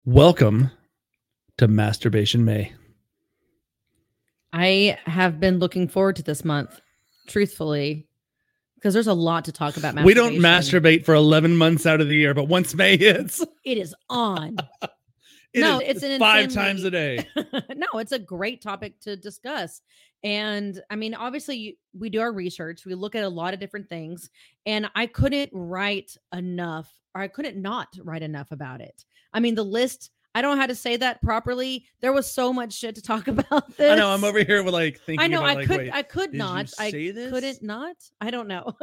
Welcome to Masturbation May. I have been looking forward to this month, truthfully, because there's a lot to talk about. We don't masturbate for 11 months out of the year, but once May hits, it is on. It's an 5 times a day. No, it's a great topic to discuss. And I mean, obviously, we do our research. We look at a lot of different things, and I couldn't write enough, or I couldn't not write enough about it. I mean, the list. I don't know how to say that properly. There was so much shit to talk about this. I know. I'm over here with thinking. I know. About, I could not. I couldn't not. I don't know.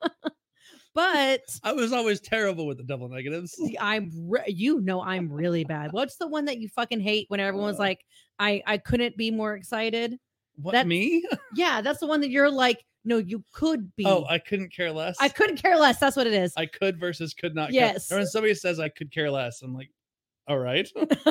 But I was always terrible with the double negatives. I'm really bad. What's the one that you fucking hate when everyone's like, I couldn't be more excited? What, me? Yeah, that's the one that you're like, no, you could be. Oh, I couldn't care less. I couldn't care less. That's what it is. I could versus could not. Yes. Or when somebody says I could care less, I'm like, all right.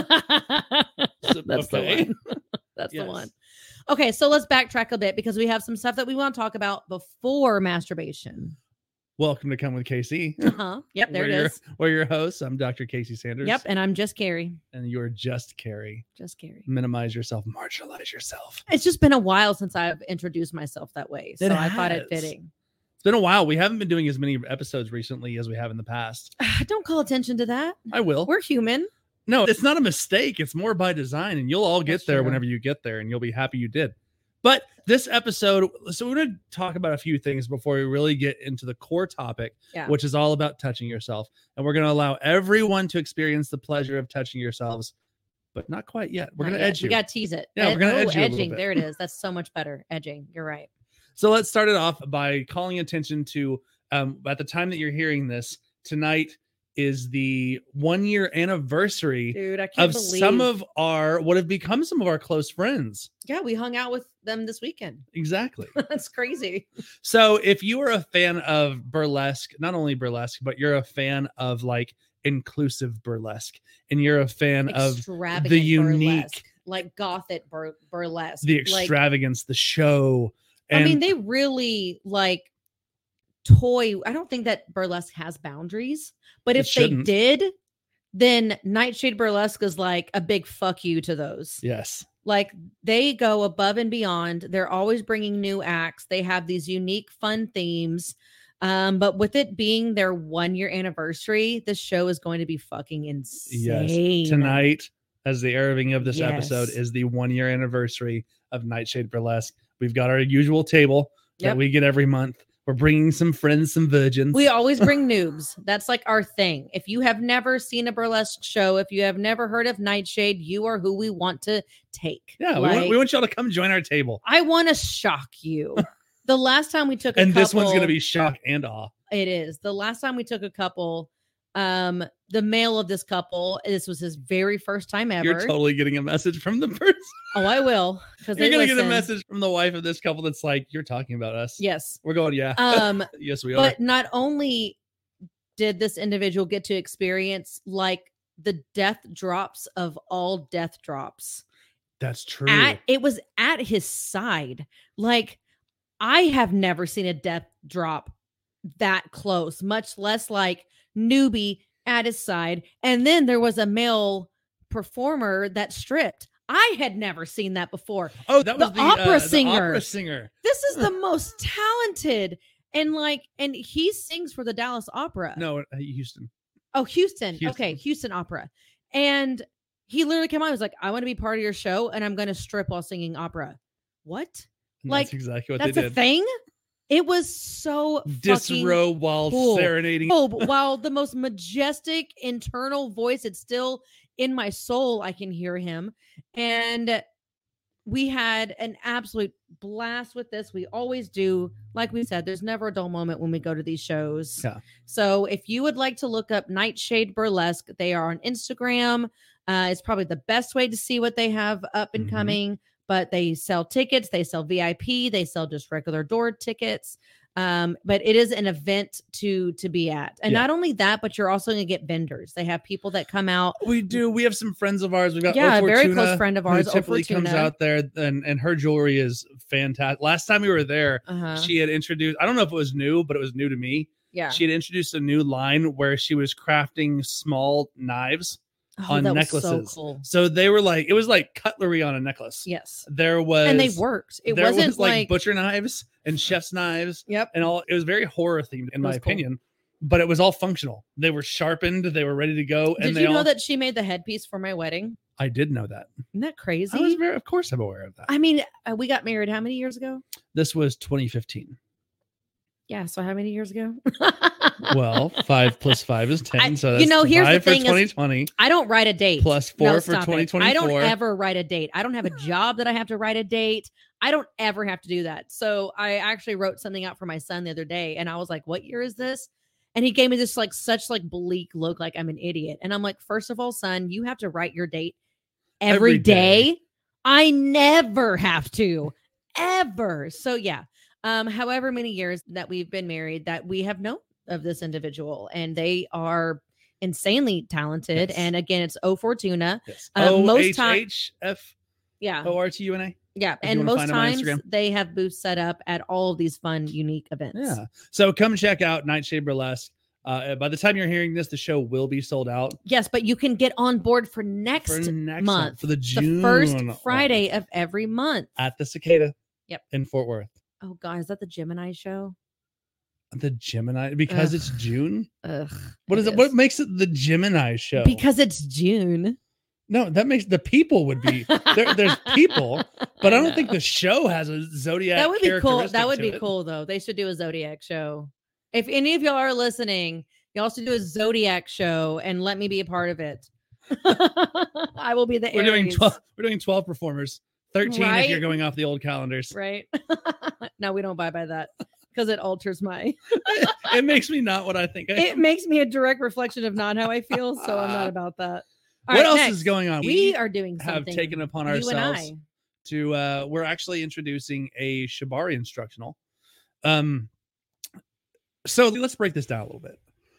That's the one. That's the one. Okay, so let's backtrack a bit because we have some stuff that we want to talk about before masturbation. Welcome to Come with Casey. Yep, there it is. We're your hosts. I'm Dr. Casey Sanders. Yep, and I'm just Carrie. And you're just Carrie. Just Carrie. Minimize yourself, marginalize yourself. It's just been a while since I've introduced myself that way, so I thought it fitting. It's been a while. We haven't been doing as many episodes recently as we have in the past. Don't call attention to that. I will. We're human. No, it's not a mistake. It's more by design, and you'll all get there whenever you get there, and you'll be happy you did. But this episode, so we're going to talk about a few things before we really get into the core topic, which is all about touching yourself. And we're going to allow everyone to experience the pleasure of touching yourselves, but not quite yet. We're going to edge you. We got to tease it. Yeah, we're going to edge you edging. A little bit. There it is. That's so much better. Edging. You're right. So let's start it off by calling attention to, at the time that you're hearing this, tonight is the 1-year anniversary of some of what have become some of our close friends. Yeah, we hung out with them this weekend. Exactly. That's crazy. So if you are a fan of burlesque, not only burlesque, but you're a fan of inclusive burlesque, and you're a fan of the unique, burlesque, gothic burlesque, the extravagance, the show. And I mean, they really toy. I don't think that burlesque has boundaries, but if they did, then Nightshade Burlesque is a big fuck you to those. Yes. They go above and beyond. They're always bringing new acts. They have these unique, fun themes. But with it being their 1-year anniversary, the show is going to be fucking insane. Yes. Tonight, as the airing of this episode, is the 1-year anniversary of Nightshade Burlesque. We've got our usual table that we get every month. We're bringing some friends, some virgins. We always bring noobs. That's our thing. If you have never seen a burlesque show, if you have never heard of Nightshade, you are who we want to take. Yeah, we want y'all to come join our table. I want to shock you. The last time we took this one's going to be shock and awe. It is. The last time we took a couple, the male of this couple, this was his very first time ever. You're totally getting a message from the person. Oh, I will. You're going to get a message from the wife of this couple that's you're talking about us. Yes. We're going, yeah. Yes, we are. But not only did this individual get to experience the death drops of all death drops. That's true. It was at his side. I have never seen a death drop that close, much less newbie at his side. And then there was a male performer that stripped. I had never seen that before. Oh, that was the opera singer. The opera singer. This is the most talented, and he sings for the Dallas Opera. No, Houston. Oh, Houston. Okay, Houston Opera. And he literally came on. He was like, "I want to be part of your show, and I'm going to strip while singing opera." What? That's exactly what they did. That's a thing. It was so disrobe while serenading. Oh, while the most majestic internal voice, it's still in my soul. I can hear him. And we had an absolute blast with this. We always do. Like we said, there's never a dull moment when we go to these shows. Yeah. So if you would like to look up Nightshade Burlesque, they are on Instagram. It's probably the best way to see what they have up and coming. But they sell tickets, they sell VIP, they sell just regular door tickets. But it is an event to be at. And not only that, but you're also going to get vendors. They have people that come out. We do. We have some friends of ours. We've got a very close friend of ours, typically comes out there, and her jewelry is fantastic. Last time we were there, she had introduced, I don't know if it was new, but it was new to me. Yeah. She had introduced a new line where she was crafting small knives on that necklaces. was so cool. So they were like, it was like cutlery on a necklace. Yes. There was, and they worked. It wasn't like butcher knives and chef's knives. Yep. And all, it was very horror themed in my opinion, but it was all functional. They were sharpened. They were ready to go. Did you know that she made the headpiece for my wedding? I did know that. Isn't that crazy? Of course I'm aware of that. I mean, we got married how many years ago? This was 2015. Yeah. So how many years ago? Well, 5 plus 5 is 10. So that's here's the 5 for thing 2020. I don't write a date. Plus 4 for 2024. I don't ever write a date. I don't have a job that I have to write a date. I don't ever have to do that. So I actually wrote something out for my son the other day, and I was like, "What year is this?" And he gave me this such bleak look, like I'm an idiot. And I'm like, first of all, son, you have to write your date every day. I never have to, ever. So yeah. However many years that we've been married, that we have known of this individual, and they are insanely talented. Yes. And again, it's O Fortuna. Yes. Most times, yeah, Ortuna. Yeah, and most times they have booths set up at all of these fun, unique events. Yeah, so come check out Nightshade Burlesque. By the time you're hearing this, the show will be sold out. Yes, but you can get on board for next month, for the June, the first Friday of every month at the Cicada. Yep, in Fort Worth. Oh God, is that the Gemini show? The Gemini, because it's June. Ugh, what is it? What makes it the Gemini show? Because it's June. No, that makes the people would be there's people, but I don't think the show has a zodiac. That would be cool. That would be cool though. They should do a zodiac show. If any of y'all are listening, y'all should do a zodiac show and let me be a part of it. I will be the Aries. We're doing 12 performers. 13 if you're going off the old calendars. Right. No, we don't buy by that because it alters my it makes me not what I think it makes me a direct reflection of not how I feel. So I'm not about that. What else is going on? We are doing something. Have taken upon ourselves to we're actually introducing a Shibari instructional. So let's break this down a little bit.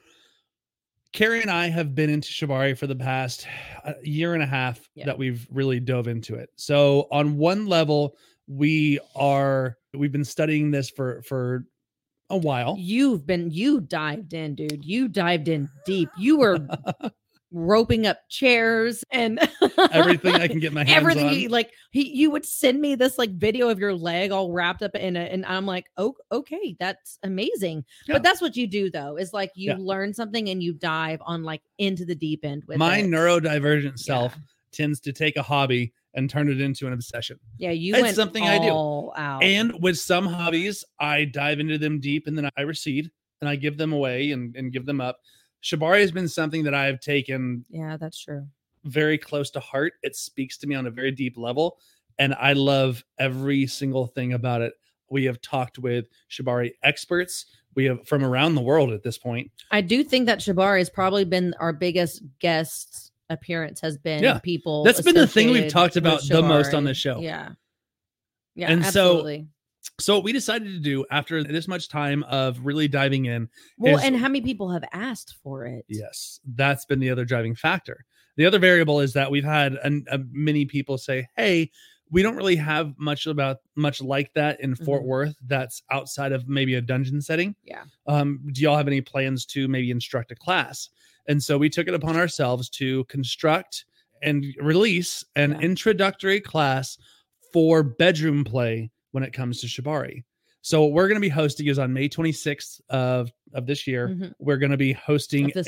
Carrie and I have been into Shibari for the past year and a half that we've really dove into it. So on one level, we've been studying this for a while. You dived in, dude. You dived in deep. You were roping up chairs and everything I can get my hands on. You would send me this video of your leg all wrapped up in it, and I'm like, oh, okay, that's amazing. Yeah. But that's what you do though, is you learn something and you dive on into the deep end with my neurodivergent self tends to take a hobby and turn it into an obsession. Yeah, it's something I do. Out. And with some hobbies, I dive into them deep and then I recede and I give them away and give them up. Shibari has been something that I've taken. Yeah, that's true. Very close to heart. It speaks to me on a very deep level. And I love every single thing about it. We have talked with Shibari experts. We have from around the world at this point. I do think that Shibari has probably been our biggest guest appearance has been people. That's been the thing we've talked about the most on this show. Yeah. Yeah. And absolutely. So what we decided to do after this much time of really diving in. And how many people have asked for it? Yes, that's been the other driving factor. The other variable is that we've had many people say, hey, we don't really have much like that in Fort Worth that's outside of maybe a dungeon setting. Yeah. Do y'all have any plans to maybe instruct a class? And so we took it upon ourselves to construct and release an introductory class for bedroom play when it comes to Shibari. So what we're going to be hosting is on May 26th of this year. Mm-hmm. We're going to be hosting this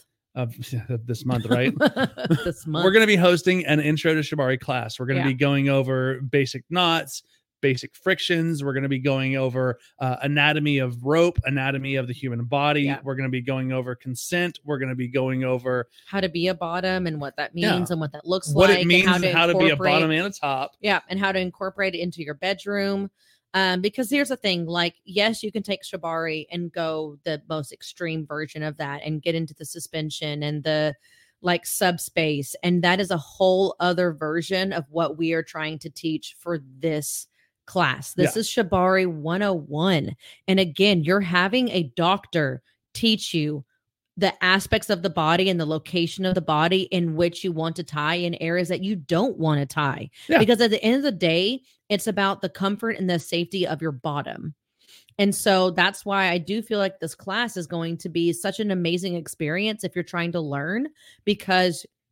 month, right? This month. We're going to be hosting an intro to Shibari class. We're going to be going over basic knots, basic frictions. We're going to be going over anatomy of rope, anatomy of the human body. Yeah. We're going to be going over consent. We're going to be going over how to be a bottom and what that means and what that looks what like. What it means and how to be a bottom and a top. Yeah. And how to incorporate it into your bedroom. Because here's the thing, yes, you can take Shibari and go the most extreme version of that and get into the suspension and the subspace. And that is a whole other version of what we are trying to teach for this class. This is Shibari 101. And again, you're having a doctor teach you the aspects of the body and the location of the body in which you want to tie in areas that you don't want to tie. Yeah. Because at the end of the day, it's about the comfort and the safety of your bottom. And so that's why I do feel like this class is going to be such an amazing experience if you're trying to learn, because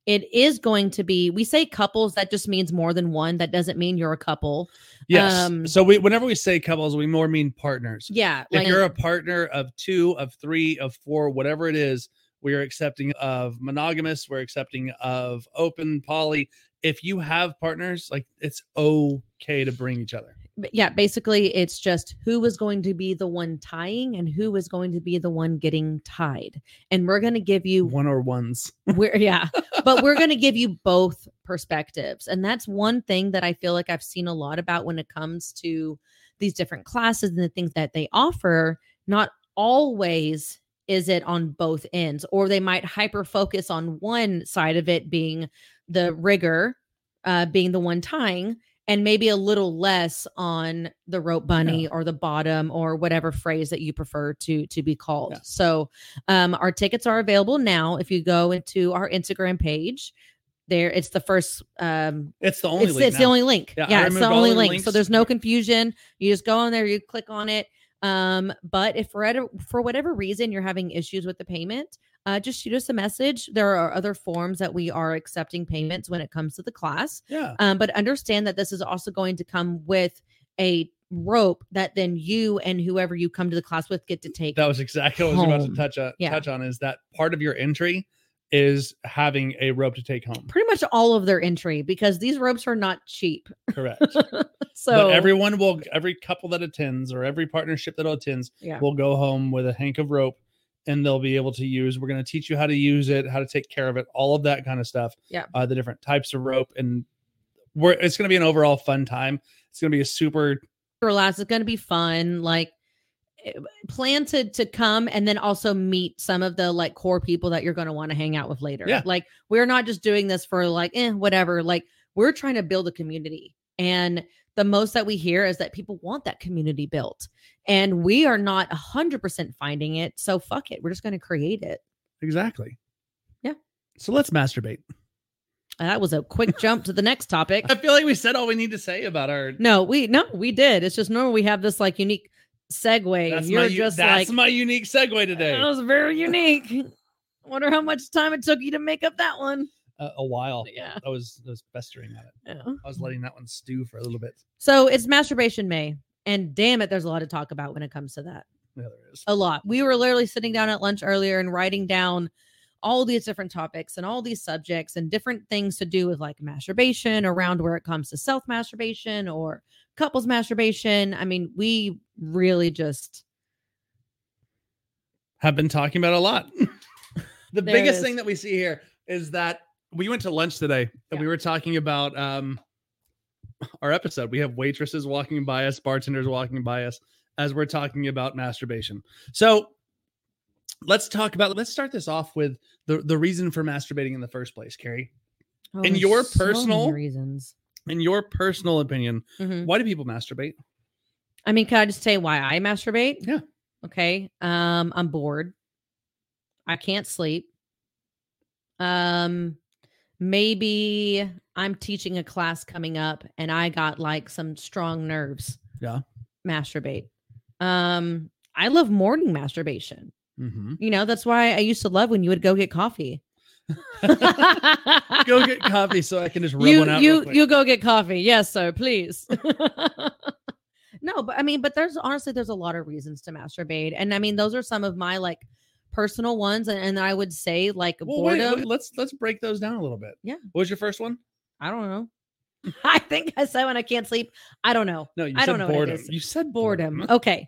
it is going to be, we say couples, that just means more than one. That doesn't mean you're a couple. Yes. So whenever we say couples, we more mean partners. Yeah. If you're a partner of 2, of 3, of 4, whatever it is, we are accepting of monogamous. We're accepting of open, poly. If you have partners, like, it's okay to bring each other. Yeah, basically it's just who is going to be the one tying and who is going to be the one getting tied. And we're going to give you one or ones. But we're going to give you both perspectives. And that's one thing that I feel like I've seen a lot about when it comes to these different classes and the things that they offer. Not always is it on both ends, or they might hyper focus on one side of it being the rigger, being the one tying, and maybe a little less on the rope bunny or the bottom, or whatever phrase that you prefer to be called. Yeah. So our tickets are available now. If you go into our Instagram page, there it's the first it's the only link. It's the only link. Yeah, it's the only link. Links. So there's no confusion. You just go on there, you click on it. But if for whatever reason you're having issues with the payment, just shoot us a message. There are other forms that we are accepting payments when it comes to the class. Yeah. But understand that this is also going to come with a rope that then you and whoever you come to the class with get to take. That was exactly what I was about to touch on, is that part of your entry is having a rope to take home. Pretty much all of their entry, because these ropes are not cheap. Correct. So but every couple that attends, or every partnership that attends, will go home with a hank of rope, and they'll be able to use. We're going to teach you how to use it, how to take care of it, all of that kind of stuff. Yeah. The different types of rope, and it's going to be an overall fun time. It's going to be a super relaxed. It's going to be fun. Like, plan to come and then also meet some of the like core people that you're going to want to hang out with later. Yeah. Like, we're not just doing this for like, whatever. Like, we're trying to build a community, and the most that we hear is that people want that community built, and we are not 100% finding it. So fuck it. We're just going to create it. Exactly. Yeah. So let's masturbate. That was a quick jump to the next topic. I feel like we said all we need to say about our. No, we did. It's just normal. We have this like unique segue. That's my unique segue today. That was very unique. Wonder how much time it took you to make up that one. A while. Yeah. I was festering at it. Yeah. I was letting that one stew for a little bit. So it's Masturbation May, and damn it, there's a lot to talk about when it comes to that. Yeah, there is. A lot. We were literally sitting down at lunch earlier and writing down all these different topics and all these subjects and different things to do with like masturbation, around where it comes to self-masturbation or couples masturbation. I mean, we really just have been talking about a lot. The biggest thing that we see here is that we went to lunch today and we were talking about our episode. We have waitresses walking by us, bartenders walking by us as we're talking about masturbation. So let's start this off with the reason for masturbating in the first place, Carrie. In your personal reasons, in your personal opinion, why do people masturbate? I mean, can I just say why I masturbate? Yeah. Okay. I'm bored. I can't sleep. Maybe I'm teaching a class coming up and I got like some strong nerves. Yeah. Masturbate. I love morning masturbation. Mm-hmm. You know, that's why I used to love when you would go get coffee. Go get coffee so I can just rub one out. You go get coffee. Yes, sir, please. No, but there's a lot of reasons to masturbate. And I mean, those are some of my like personal ones. And I would say like boredom. Wait, let's break those down a little bit. Yeah. What was your first one? I don't know. I think I said when I can't sleep. I don't know. No, you said don't know boredom. What it is. You said boredom. Okay.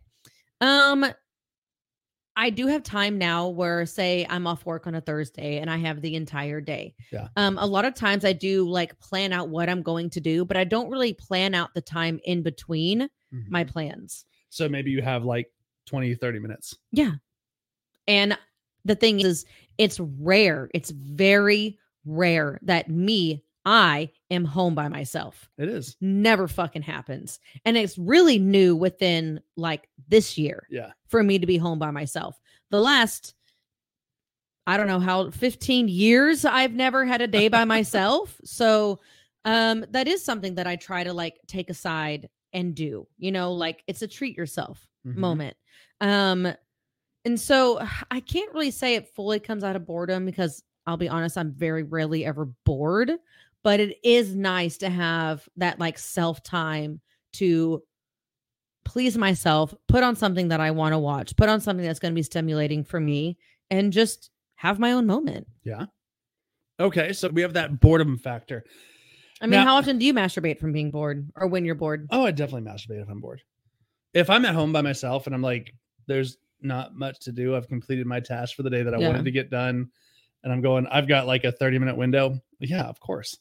I do have time now where, say, I'm off work on a Thursday and I have the entire day. Yeah. A lot of times I do like plan out what I'm going to do, but I don't really plan out the time in between my plans. So maybe you have like 20, 30 minutes. Yeah. And the thing is, it's rare. It's very rare that I am home by myself. It is. Never fucking happens. And it's really new within like this year. Yeah. For me to be home by myself. The last, I don't know how, 15 years, I've never had a day by myself. So that is something that I try to like take aside and do, you know, like it's a treat yourself moment. And so I can't really say it fully comes out of boredom because I'll be honest, I'm very rarely ever bored, but it is nice to have that like self time to please myself, put on something that I want to watch, put on something that's going to be stimulating for me, and just have my own moment. Yeah. Okay. So we have that boredom factor. I mean, how often do you masturbate from being bored or when you're bored? Oh, I definitely masturbate if I'm bored. If I'm at home by myself and I'm like, there's not much to do, I've completed my task for the day that I wanted to get done, and I'm going, I've got like a 30-minute window. Yeah, of course.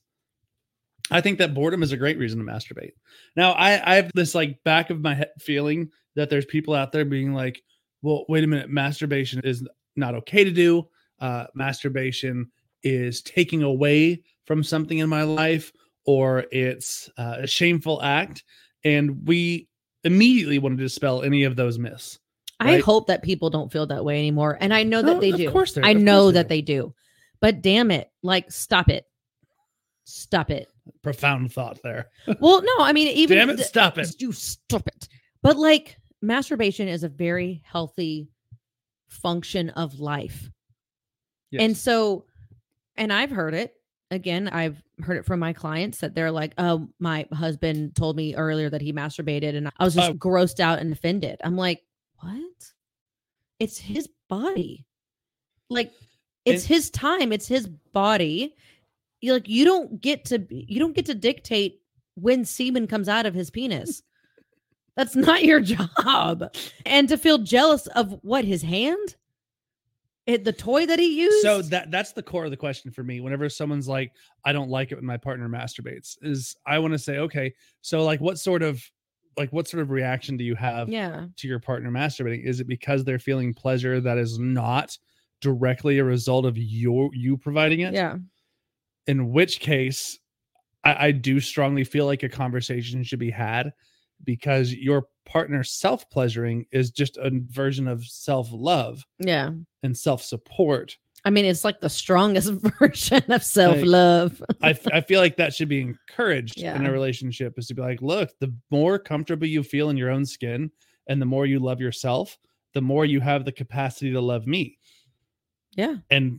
I think that boredom is a great reason to masturbate. Now, I have this like back of my head feeling that there's people out there being like, well, wait a minute, masturbation is not okay to do. Masturbation is taking away from something in my life, or it's a shameful act. And we immediately want to dispel any of those myths. Right? I hope that people don't feel that way anymore. And I know that they do. Of course I know that they do. But damn it, like, stop it. Stop it. Profound thought there. Well, no, I mean, even damn it, stop it. You stop it. But like, masturbation is a very healthy function of life. Yes. And so, and I've heard it. Again, I've heard it from my clients that they're like, oh, my husband told me earlier that he masturbated and I was just grossed out and offended. I'm like, what? It's his body. Like, it's his time. It's his body. You don't get to dictate when semen comes out of his penis. That's not your job. And to feel jealous of what, his hand? The toy that he used? So that's the core of the question for me. Whenever someone's like, I don't like it when my partner masturbates, is I want to say, okay, so like what sort of reaction do you have to your partner masturbating? Is it because they're feeling pleasure that is not directly a result of you providing it? Yeah. In which case, I do strongly feel like a conversation should be had, because your partner self-pleasuring is just a version of self-love. Yeah. And self-support. I mean, it's like the strongest version of self-love. I feel like that should be encouraged in a relationship, is to be like, look, the more comfortable you feel in your own skin and the more you love yourself, the more you have the capacity to love me. Yeah. And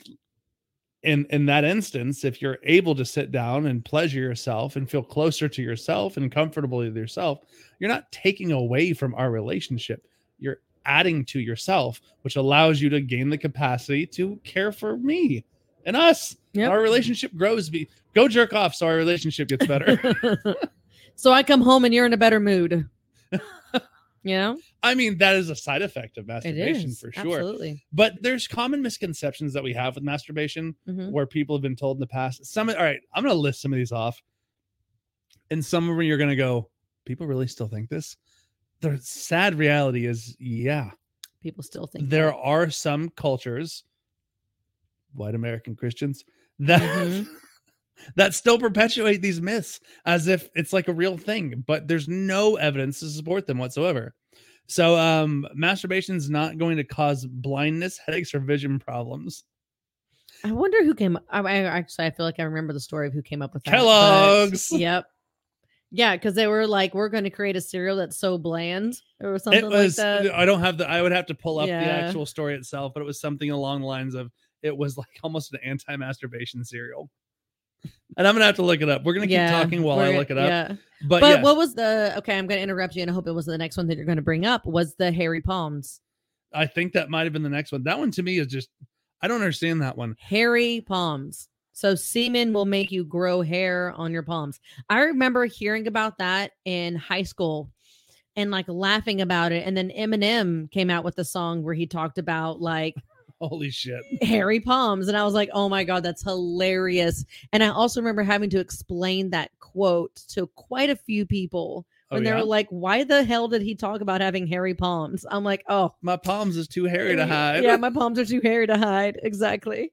in that instance, if you're able to sit down and pleasure yourself and feel closer to yourself and comfortable with yourself, you're not taking away from our relationship. You're adding to yourself, which allows you to gain the capacity to care for me and us. Yep. Our relationship grows. Go jerk off so our relationship gets better. So I come home and you're in a better mood. You know? I mean, that is a side effect of masturbation for sure. Absolutely. But there's common misconceptions that we have with masturbation where people have been told in the past. All right, I'm going to list some of these off. And some of them you're going to go, people really still think this? The sad reality is, people still think there are some cultures, white American Christians, that that still perpetuate these myths as if it's like a real thing, but there's no evidence to support them whatsoever. So masturbation is not going to cause blindness, headaches, or vision problems. I wonder who came up. I feel like I remember the story of who came up with that. Kellogg's. Yep. Yeah, because they were like, we're going to create a cereal that's so bland or something like that. I would have to pull up the actual story itself, but it was something along the lines of, it was like almost an anti-masturbation cereal. And I'm going to have to look it up. We're going to keep talking while I look it up. Yeah. But what was I'm going to interrupt you, and I hope it was the next one that you're going to bring up, was the hairy palms. I think that might have been the next one. That one to me is just, I don't understand that one. Hairy palms. So semen will make you grow hair on your palms. I remember hearing about that in high school and like laughing about it. And then Eminem came out with a song where he talked about like, holy shit, hairy palms. And I was like, oh my God, that's hilarious. And I also remember having to explain that quote to quite a few people when they were like, why the hell did he talk about having hairy palms? I'm like, oh, my palms is too hairy to hide. Yeah, my palms are too hairy to hide. Exactly.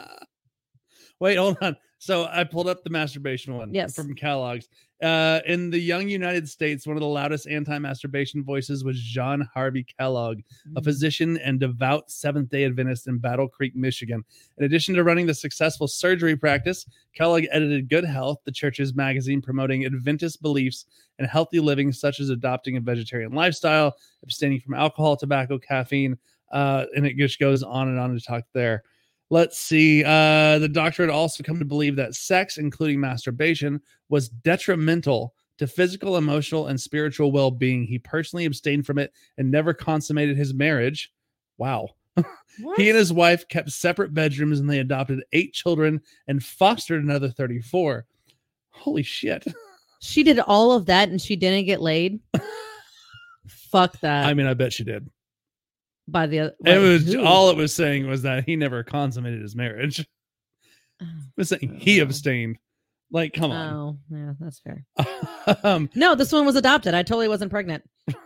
Wait, hold on. So I pulled up the masturbation one from Kellogg's. In the young United States, one of the loudest anti-masturbation voices was John Harvey Kellogg, a physician and devout Seventh-day Adventist in Battle Creek, Michigan. In addition to running the successful surgery practice, Kellogg edited Good Health, the church's magazine promoting Adventist beliefs and healthy living, such as adopting a vegetarian lifestyle, abstaining from alcohol, tobacco, caffeine, and it just goes on and on to talk there. Let's see. The doctor had also come to believe that sex, including masturbation, was detrimental to physical, emotional, and spiritual well-being. He personally abstained from it and never consummated his marriage. Wow. He and his wife kept separate bedrooms, and they adopted 8 children and fostered another 34. Holy shit. She did all of that and she didn't get laid? Fuck that. I mean, I bet she did. By the all it was saying was that he never consummated his marriage. It was saying he abstained. Like, come on. Oh, yeah, that's fair. No, this one was adopted. I totally wasn't pregnant.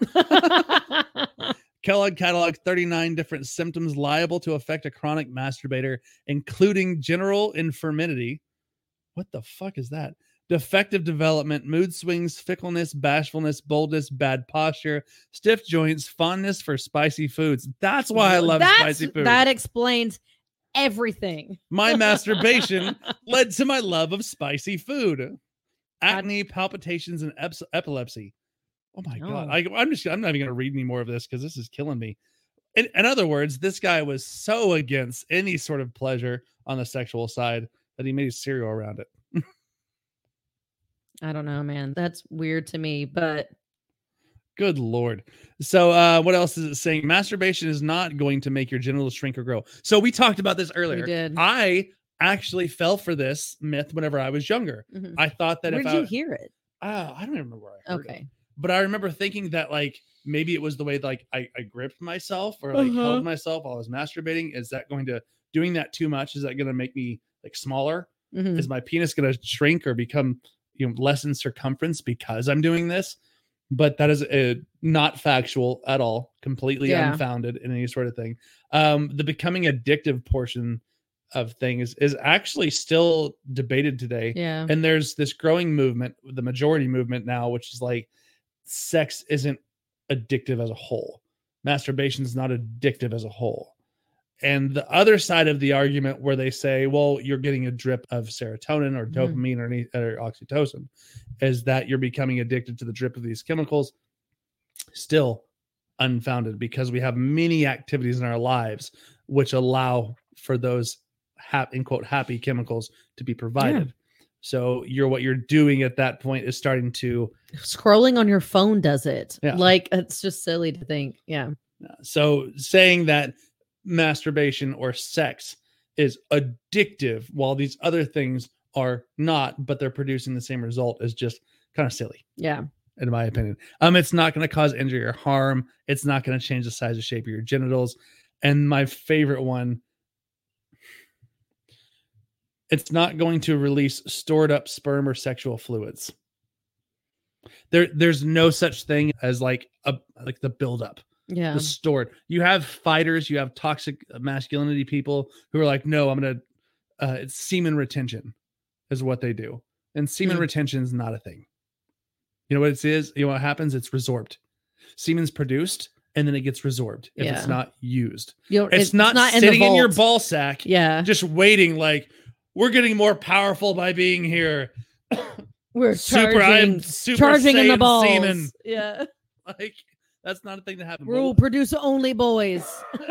Kellogg cataloged 39 different symptoms liable to affect a chronic masturbator, including general infirmity. What the fuck is that? Defective development, mood swings, fickleness, bashfulness, boldness, bad posture, stiff joints, fondness for spicy foods. That's why I love spicy food. That explains everything. My masturbation led to my love of spicy food. Acne, palpitations, and epilepsy. Oh my God. I'm not even going to read any more of this because this is killing me. In other words, this guy was so against any sort of pleasure on the sexual side that he made a cereal around it. I don't know, man. That's weird to me, but good Lord. So what else is it saying? Masturbation is not going to make your genitals shrink or grow. So we talked about this earlier. We did. I actually fell for this myth whenever I was younger. Mm-hmm. I thought that Where did you hear it? I don't even remember where I heard it. But I remember thinking that like maybe it was the way like I gripped myself or like held myself while I was masturbating. Is that going to doing that too much? Is that going to make me like smaller? Mm-hmm. Is my penis going to shrink or become less in circumference because I'm doing this? But that is not factual at all, completely unfounded in any sort of thing. The becoming addictive portion of things is actually still debated today. Yeah. And there's this growing movement, the majority movement now, which is like sex isn't addictive as a whole. Masturbation is not addictive as a whole. And the other side of the argument where they say, well, you're getting a drip of serotonin or dopamine or oxytocin, is that you're becoming addicted to the drip of these chemicals. Still unfounded, because we have many activities in our lives which allow for those happy chemicals to be provided. Yeah. So what you're doing at that point is starting to scrolling on your phone does it. Yeah. Like, it's just silly to think. Yeah. So saying that masturbation or sex is addictive while these other things are not, but they're producing the same result, is just kind of silly. Yeah. In my opinion. It's not going to cause injury or harm. It's not going to change the size or shape of your genitals. And my favorite one, it's not going to release stored up sperm or sexual fluids. There's no such thing as like the buildup. Yeah. The stored. You have fighters, you have toxic masculinity people who are like, no, I'm going to, it's semen retention is what they do. And semen retention is not a thing. You know what it is? You know what happens? It's resorbed. Semen's produced and then it gets resorbed if it's not used. It's not sitting in your ball sack. Yeah. Just waiting like, we're getting more powerful by being here. We're charging in the balls. Semen. Yeah. Like, that's not a thing to happen. We'll produce only boys.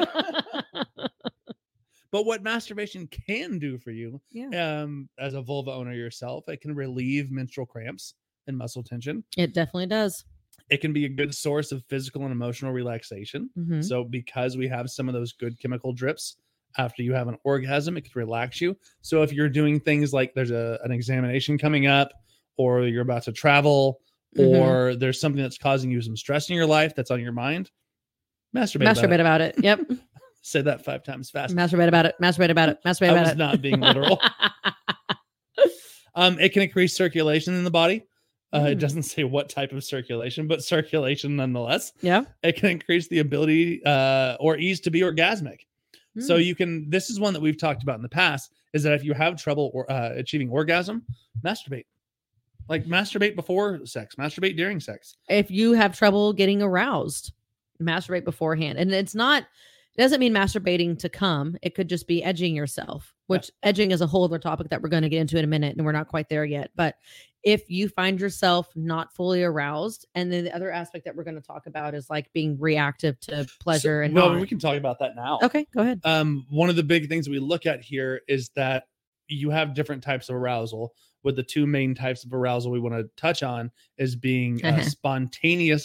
But what masturbation can do for you, as a vulva owner yourself, it can relieve menstrual cramps and muscle tension. It definitely does. It can be a good source of physical and emotional relaxation. Mm-hmm. So because we have some of those good chemical drips after you have an orgasm, it can relax you. So if you're doing things like there's an examination coming up, or you're about to travel, or there's something that's causing you some stress in your life that's on your mind, masturbate about it. Yep. Say that 5 times fast. Masturbate about it. Masturbate about it. Masturbate about it. I was not being literal. It can increase circulation in the body. It doesn't say what type of circulation, but circulation nonetheless. Yeah. It can increase the ability or ease to be orgasmic. So this is one that we've talked about in the past, is that if you have trouble achieving orgasm, masturbate. Like, masturbate before sex, masturbate during sex. If you have trouble getting aroused, masturbate beforehand. And it doesn't mean masturbating to come. It could just be edging yourself, which edging is a whole other topic that we're going to get into in a minute, and we're not quite there yet. But if you find yourself not fully aroused. And then the other aspect that we're going to talk about is like being reactive to pleasure. We can talk about that now. Okay, go ahead. One of the big things we look at here is that you have different types of arousal, with the two main types of arousal we want to touch on is being spontaneous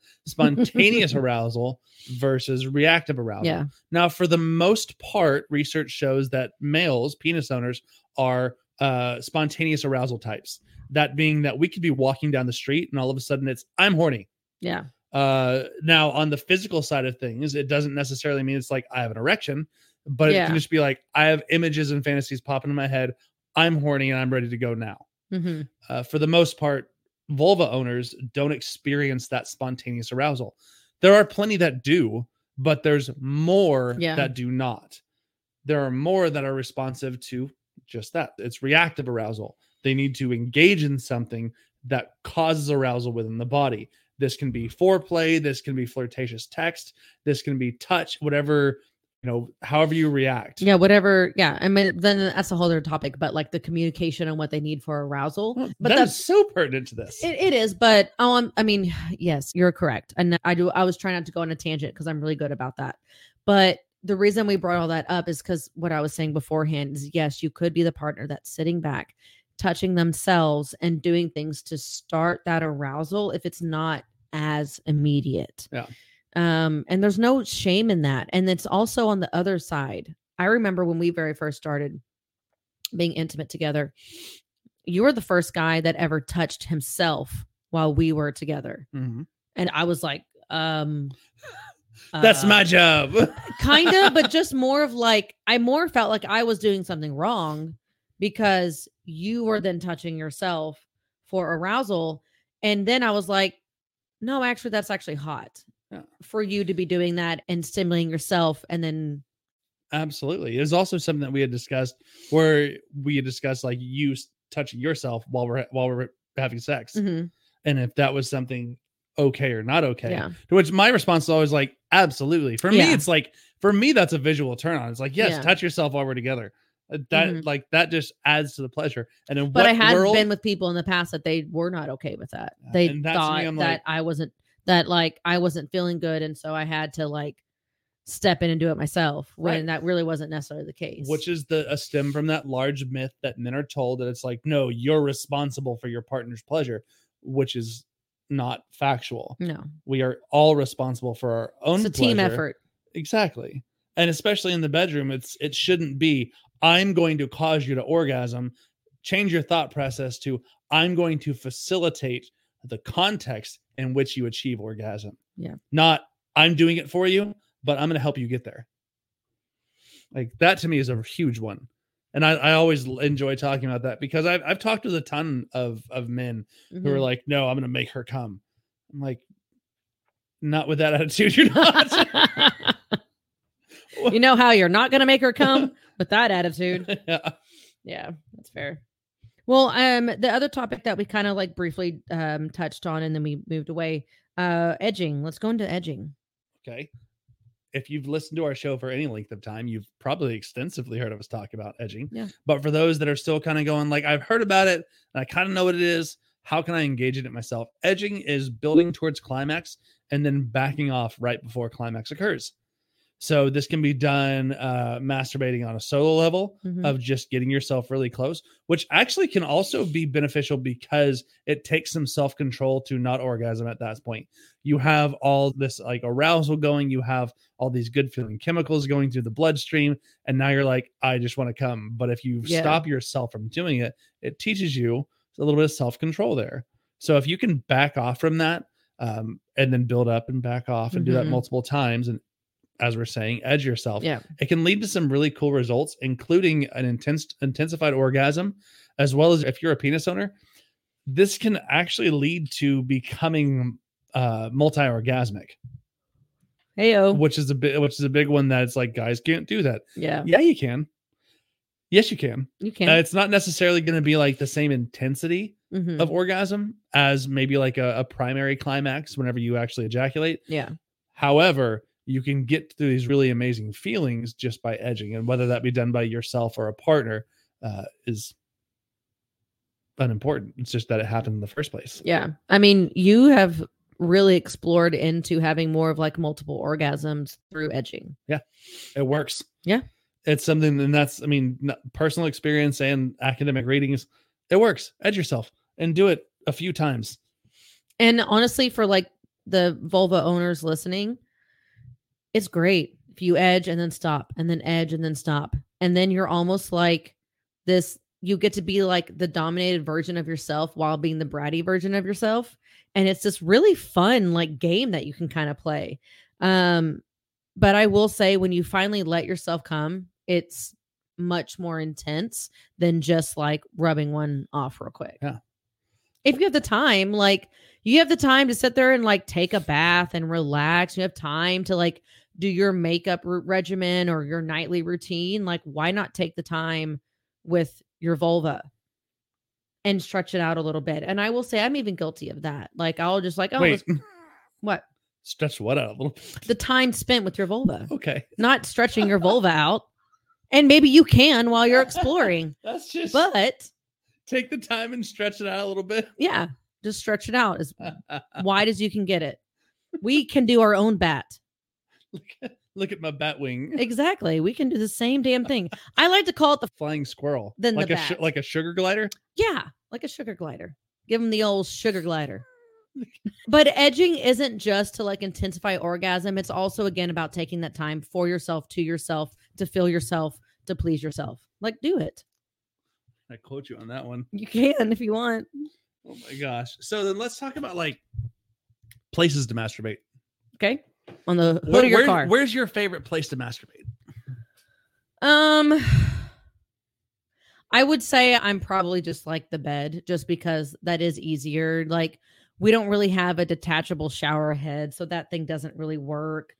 arousal versus reactive arousal. Yeah. Now, for the most part, research shows that males, penis owners, are spontaneous arousal types. That being that we could be walking down the street and all of a sudden I'm horny. Yeah. Now on the physical side of things, it doesn't necessarily mean it's like I have an erection, but it can just be like I have images and fantasies popping in my head. I'm horny and I'm ready to go now. Mm-hmm. For the most part, vulva owners don't experience that spontaneous arousal. There are plenty that do, but there's more that do not. There are more that are responsive to just that. It's reactive arousal. They need to engage in something that causes arousal within the body. This can be foreplay. This can be flirtatious text. This can be touch, whatever, however you react. Yeah, whatever. Yeah. I mean, then that's a whole other topic, but like the communication and what they need for arousal. Well, but that's so pertinent to this. It is. But yes, you're correct. And I was trying not to go on a tangent because I'm really good about that. But the reason we brought all that up is because what I was saying beforehand is, yes, you could be the partner that's sitting back, touching themselves and doing things to start that arousal if it's not as immediate. Yeah. And there's no shame in that. And it's also on the other side. I remember when we very first started being intimate together, you were the first guy that ever touched himself while we were together. Mm-hmm. And I was like, that's my job. Kind of, but just more of like, I more felt like I was doing something wrong because you were then touching yourself for arousal. And then I was like, no, actually, that's actually hot for you to be doing that and stimulating yourself. And then. Absolutely. It was also something that we had discussed where we had discussed like you touching yourself while we're having sex. Mm-hmm. And if that was something okay or not okay. Yeah. To which my response is always like, absolutely. For me, it's like, that's a visual turn on. It's like, yes, touch yourself while we're together. That that just adds to the pleasure. And in but I had been with people in the past that they were not okay with that. They thought that I wasn't feeling good, and so I had to like step in and do it myself when that really wasn't necessarily the case. Which is a stem from that large myth that men are told that it's like, no, you're responsible for your partner's pleasure, which is not factual. No, we are all responsible for our own pleasure. It's a team effort. Exactly. And especially in the bedroom, it shouldn't be, I'm going to cause you to orgasm. Change your thought process to, I'm going to facilitate the context in which you achieve orgasm. Yeah. Not, I'm doing it for you, but I'm going to help you get there. Like that to me is a huge one. And I always enjoy talking about that because I've talked with a ton of men who are like, no, I'm going to make her come. I'm like, not with that attitude. You're not. You know how you're not going to make her come with that attitude. Yeah, that's fair. Well, the other topic that we kind of like briefly touched on and then we moved away, edging. Let's go into edging. Okay. If you've listened to our show for any length of time, you've probably extensively heard of us talk about edging. Yeah. But for those that are still kind of going like, I've heard about it and I kind of know what it is, how can I engage in it myself? Edging is building towards climax and then backing off right before climax occurs. So this can be done masturbating on a solo level of just getting yourself really close, which actually can also be beneficial because it takes some self-control to not orgasm at that point. You have all this like arousal going, you have all these good feeling chemicals going through the bloodstream, and now you're like, I just want to come. But if you stop yourself from doing it, it teaches you a little bit of self-control there. So if you can back off from that and then build up and back off and do that multiple times, and as we're saying, edge yourself. Yeah. It can lead to some really cool results, including an intensified orgasm, as well as if you're a penis owner, this can actually lead to becoming multi-orgasmic. Heyo. Which is a big one that it's like guys can't do that. Yeah. Yeah, you can. Yes, you can. You can. It's not necessarily going to be like the same intensity of orgasm as maybe like a primary climax whenever you actually ejaculate. Yeah. However, you can get through these really amazing feelings just by edging, and whether that be done by yourself or a partner is unimportant. It's just that it happened in the first place. Yeah. I mean, you have really explored into having more of like multiple orgasms through edging. Yeah, it works. Yeah. It's something, and that's, I mean, personal experience and academic readings. It works. Edge yourself and do it a few times. And honestly, for like the vulva owners listening, it's great if you edge and then stop and then edge and then stop. And then you're almost like this, you get to be like the dominated version of yourself while being the bratty version of yourself. And it's this really fun like game that you can kind of play. But I will say when you finally let yourself come, it's much more intense than just like rubbing one off real quick. Yeah. If you have the time, like you have the time to sit there and like take a bath and relax. You have time to like do your makeup regimen or your nightly routine. Like, why not take the time with your vulva and stretch it out a little bit? And I will say I'm even guilty of that. Like I'll just like, oh, wait, what? Stretch what out a little? The time spent with your vulva. Okay. Not stretching your vulva out. And maybe you can while you're exploring. That's just, but take the time and stretch it out a little bit. Yeah. Just stretch it out as wide as you can get it. We can do our own bat. Look at my bat wing. Exactly. We can do the same damn thing. I like to call it the flying squirrel. Then like the a like a sugar glider. Yeah, like a sugar glider. Give them the old sugar glider. But edging isn't just to like intensify orgasm. It's also again about taking that time for yourself, to feel yourself, to please yourself. Like do it. I quote you on that one. You can if you want. Oh my gosh. So then let's talk about like places to masturbate. Okay. On the hood of your car. Where's your favorite place to masturbate? I would say I'm probably just like the bed, just because that is easier. Like we don't really have a detachable shower head, so that thing doesn't really work.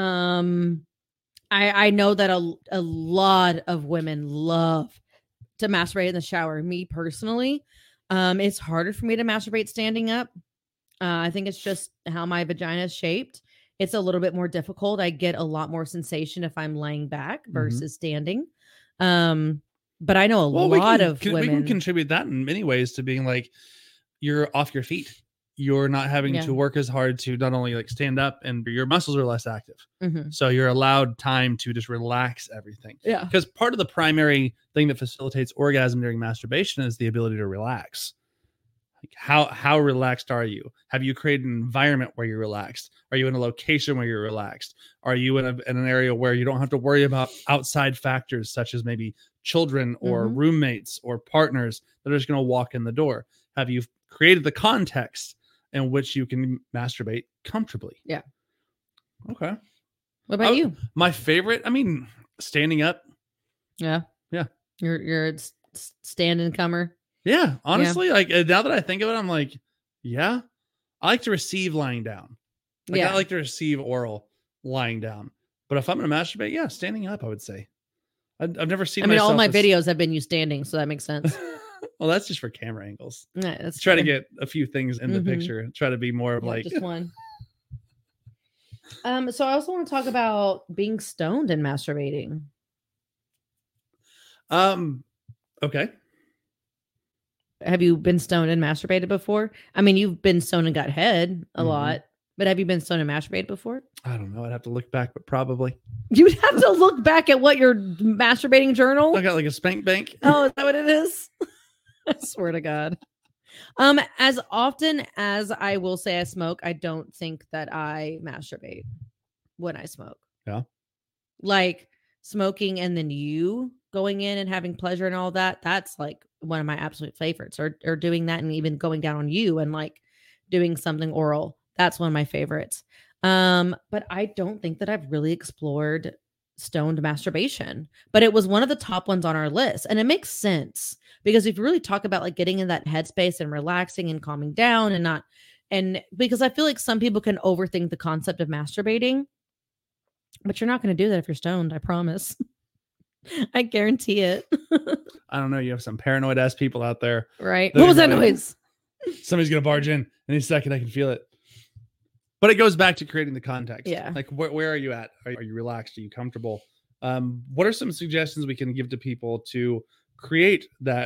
I know that a lot of women love to masturbate in the shower. Me personally, it's harder for me to masturbate standing up. I think it's just how my vagina is shaped. It's a little bit more difficult. I get a lot more sensation if I'm laying back versus standing. But I know a lot of women. We can contribute that in many ways to being like, you're off your feet. You're not having to work as hard to not only like stand up, and your muscles are less active. Mm-hmm. So you're allowed time to just relax everything. Yeah. Because part of the primary thing that facilitates orgasm during masturbation is the ability to relax. Like how relaxed are you? Have you created an environment where you're relaxed? Are you in a location where you're relaxed? Are you in an area where you don't have to worry about outside factors such as maybe children or roommates or partners that are just going to walk in the door? Have you created the context in which you can masturbate comfortably? Yeah. Okay. What about you? My favorite, I mean, standing up. Yeah. Yeah. You're standing comer. Yeah, honestly, like now that I think of it, I'm like, yeah, I like to receive lying down. Like I like to receive oral lying down. But if I'm going to masturbate, yeah, standing up, I would say. I've never seen. I mean, all my videos have been you standing, so that makes sense. Well, that's just for camera angles. Yeah, that's try to get a few things in the picture. Try to be more of like just one. So I also want to talk about being stoned and masturbating. Okay. Have you been stoned and masturbated before? I mean, you've been stoned and got head a lot, but have you been stoned and masturbated before? I don't know. I'd have to look back, but probably. You'd have to look back at what your masturbating journal. I got like a spank bank. Oh, is that what it is? I swear to God. As often as I will say I smoke, I don't think that I masturbate when I smoke. Yeah. Like smoking and then you going in and having pleasure and all that. That's like one of my absolute favorites, or doing that and even going down on you and like doing something oral. That's one of my favorites. But I don't think that I've really explored stoned masturbation, but it was one of the top ones on our list. And it makes sense because if you really talk about like getting in that headspace and relaxing and calming down and because I feel like some people can overthink the concept of masturbating, but you're not going to do that if you're stoned. I promise. I guarantee it. I don't know. You have some paranoid ass people out there. Right. What was that noise? Somebody's going to barge in any second. I can feel it. But it goes back to creating the context. Yeah. Like, where are you at? Are you relaxed? Are you comfortable? What are some suggestions we can give to people to create that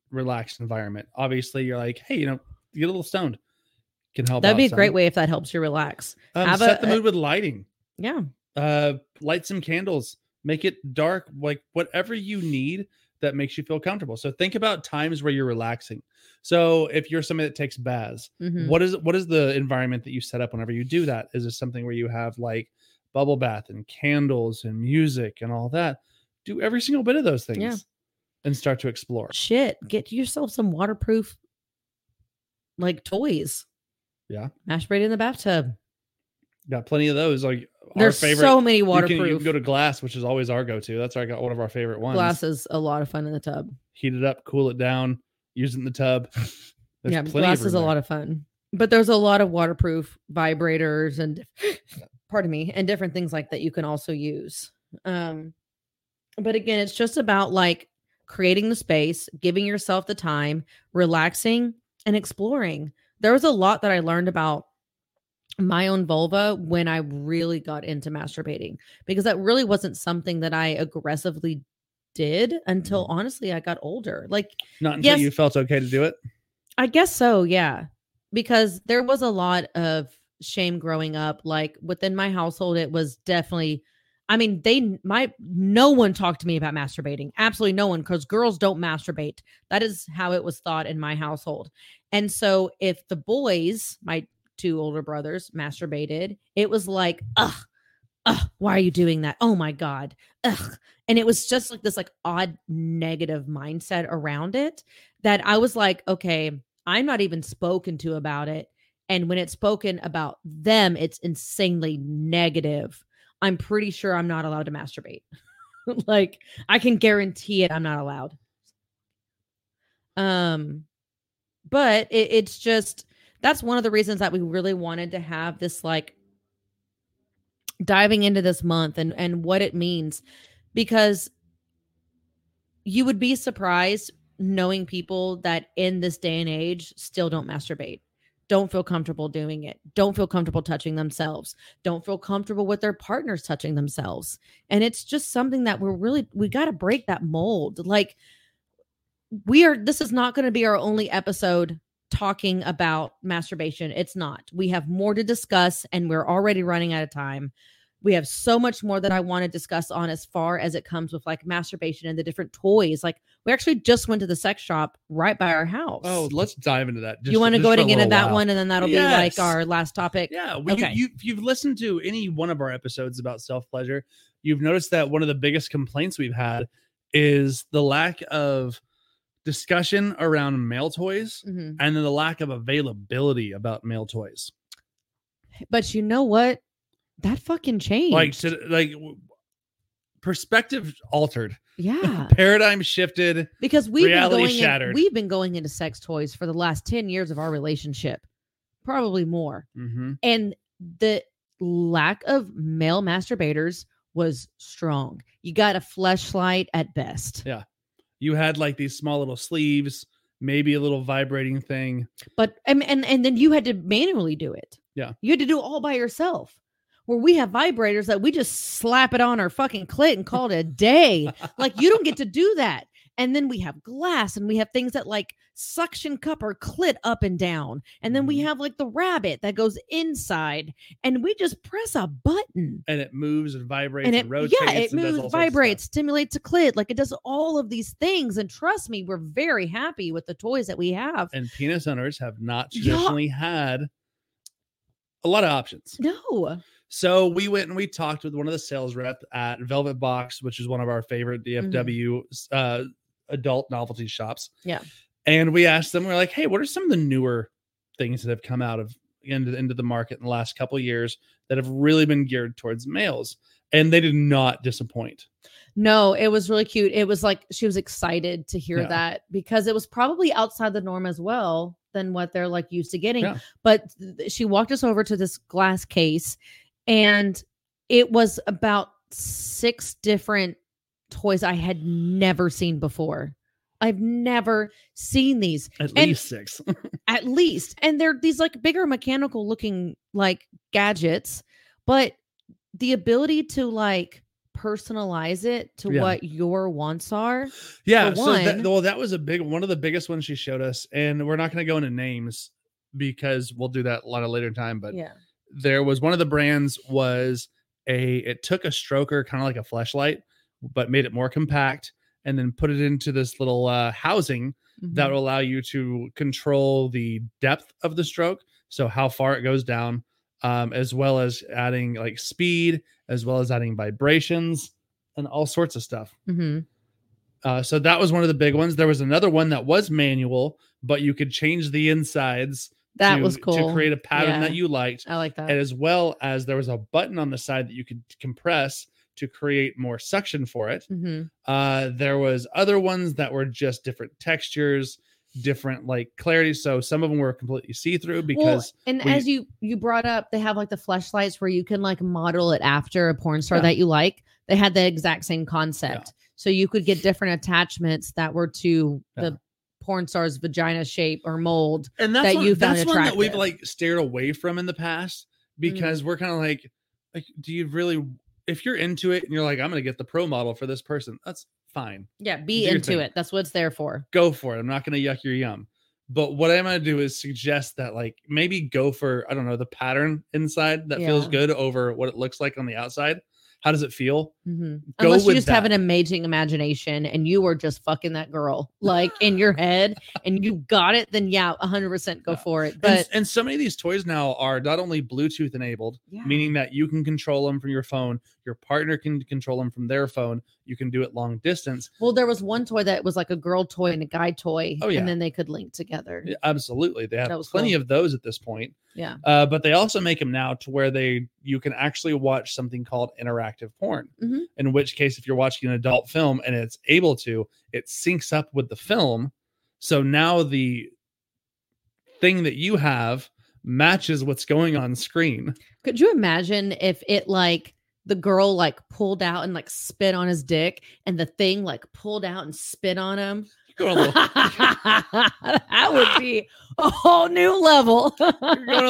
relaxed environment. Obviously, you're like, hey, get a little stoned. Can help. That'd be a great way if that helps you relax. Set the mood with lighting. Yeah. Light some candles. Make it dark. Like whatever you need that makes you feel comfortable. So think about times where you're relaxing. So if you're somebody that takes baths, what is the environment that you set up whenever you do that? Is it something where you have like bubble bath and candles and music and all that? Do every single bit of those things and start to explore. Shit, get yourself some waterproof like toys. Yeah. Masturbate in the bathtub. Got plenty of those. Like there's our favorite, so many waterproof. You can go to Glass, which is always our go-to. That's one of our favorite ones. Glass is a lot of fun in the tub. Heat it up, cool it down, use it in the tub. Yeah, Glass is a lot of fun. But there's a lot of waterproof vibrators and and different things like that you can also use. But again, it's just about like creating the space, giving yourself the time, relaxing and exploring. There was a lot that I learned about my own vulva when I really got into masturbating, because that really wasn't something that I aggressively did until honestly I got older. Like not until you felt okay to do it. I guess so. Yeah. Because there was a lot of shame growing up. Like within my household, it was definitely, I mean, no one talked to me about masturbating. Absolutely no one, because girls don't masturbate. That is how it was thought in my household. And so if the boys, my two older brothers, masturbated, it was like, why are you doing that? Oh my God. Ugh. And it was just like this like odd negative mindset around it that I was like, okay, I'm not even spoken to about it. And when it's spoken about them, it's insanely negative. I'm pretty sure I'm not allowed to masturbate. Like I can guarantee it. I'm not allowed. But it's just, that's one of the reasons that we really wanted to have this like diving into this month and what it means, because you would be surprised knowing people that in this day and age still don't masturbate, don't feel comfortable doing it, don't feel comfortable touching themselves, don't feel comfortable with their partners touching themselves. And it's just something that we got to break that mold. Like this is not going to be our only episode talking about masturbation. It's not. We have more to discuss and we're already running out of time. We have so much more that I want to discuss on as far as it comes with like masturbation and the different toys. Like we actually just went to the sex shop right by our house. Oh, let's dive into that. You want to go into that one and then that'll be like our last topic? Yeah. If you've listened to any one of our episodes about self-pleasure, you've noticed that one of the biggest complaints we've had is the lack of discussion around male toys and then the lack of availability about male toys. But you know what? That fucking changed. Like perspective altered. Yeah. Paradigm shifted. Because we've been going into sex toys for the last 10 years of our relationship. Probably more. And the lack of male masturbators was strong. You got a fleshlight at best. Yeah. You had like these small little sleeves, maybe a little vibrating thing. But and then you had to manually do it. Yeah. You had to do it all by yourself. Where we have vibrators that we just slap it on our fucking clit and call it a day. Like you don't get to do that. And then we have glass and we have things that like suction cup our clit up and down. And then we have like the rabbit that goes inside and we just press a button. And it moves and vibrates and rotates. Yeah, it moves, vibrates, stimulates a clit. Like it does all of these things. And trust me, we're very happy with the toys that we have. And penis owners have not traditionally had a lot of options. No. So we went and we talked with one of the sales reps at Velvet Box, which is one of our favorite DFW adult novelty shops. Yeah. And we asked them, we're like, hey, what are some of the newer things that have come out of into the market in the last couple of years that have really been geared towards males? And they did not disappoint. No, it was really cute. It was like she was excited to hear that because it was probably outside the norm as well than what they're like used to getting. Yeah. But she walked us over to this glass case and it was about 6 different toys I had never seen before. I've never seen these. At least 6. At least. And they're these like bigger mechanical looking like gadgets, but the ability to like personalize it to what your wants are. Yeah. So that was one of the biggest ones she showed us, and we're not going to go into names because we'll do that a lot of later time. But there was one of the brands it took a stroker, kind of like a fleshlight, but made it more compact, and then put it into this little housing that will allow you to control the depth of the stroke. So how far it goes down, as well as adding like speed, as well as adding vibrations and all sorts of stuff. So that was one of the big ones. There was another one that was manual, but you could change the insides. That was cool to create a pattern that you liked. I like that. And as well as there was a button on the side that you could compress to create more suction for it. There was other ones that were just different textures, different like clarity. So some of them were completely see-through because as you brought up, they have like the fleshlights where you can like model it after a porn star that you like. They had the exact same concept. So you could get different attachments that were to the porn star's vagina shape or mold, and that's one that we've like steered away from in the past because we're kind of like, do you really, if you're into it and you're like, I'm gonna get the pro model for this person, that's fine. Be into it. That's what it's there for. Go for it. I'm not gonna yuck your yum. But what I'm gonna do is suggest that like maybe go for, I don't know, the pattern inside that feels good over what it looks like on the outside. How does it feel? Unless you just have an amazing imagination and you were just fucking that girl like in your head and you got it, then 100% go for it. But and so many of these toys now are not only Bluetooth enabled, meaning that you can control them from your phone. Your partner can control them from their phone. You can do it long distance. Well, there was one toy that was like a girl toy and a guy toy, and then they could link together. Yeah, absolutely. They have plenty of those at this point. Yeah. But they also make them now to where you can actually watch something called interactive porn, in which case, if you're watching an adult film and it syncs up with the film. So now the thing that you have matches what's going on screen. Could you imagine if it like the girl like pulled out and like spit on his dick and the thing like pulled out and spit on him? That would be a whole new level. You're going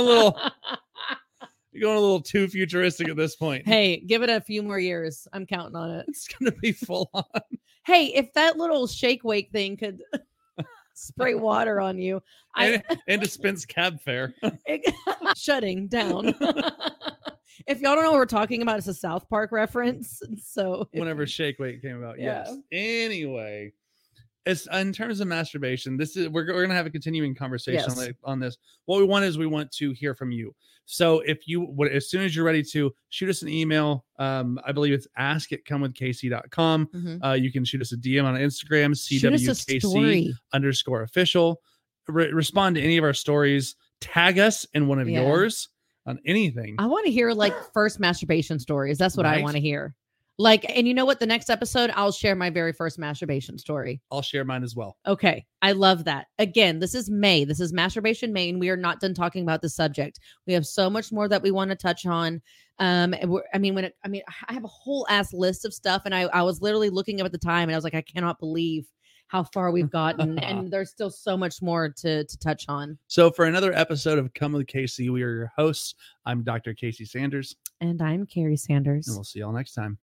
a little too futuristic at this point. Hey, give it a few more years. I'm counting on it. It's going to be full on. Hey, if that little shake wake thing could spray water on you. And dispense cab fare. Shutting down. If y'all don't know what we're talking about, it's a South Park reference. So whenever Shake Weight came out, yes. Anyway, it's in terms of masturbation. We're gonna have a continuing conversation on this. What we want to hear from you. So if as soon as you're ready to shoot us an email, I believe it's ask@comewithkc.com. You can shoot us a DM on Instagram, CWKC_official. Respond to any of our stories. Tag us in one of yours on anything. I want to hear like first masturbation stories. That's what I want to hear. Like, and you know what? The next episode, I'll share my very first masturbation story. I'll share mine as well. Okay. I love that. Again, this is May. This is Masturbation May, and we are not done talking about the subject. We have so much more that we want to touch on. I have a whole ass list of stuff, and I was literally looking up at the time, and I was like, I cannot believe how far we've gotten, and there's still so much more to touch on. So for another episode of Come With Casey, we are your hosts. I'm Dr. Casey Sanders. And I'm Carrie Sanders. And we'll see y'all next time.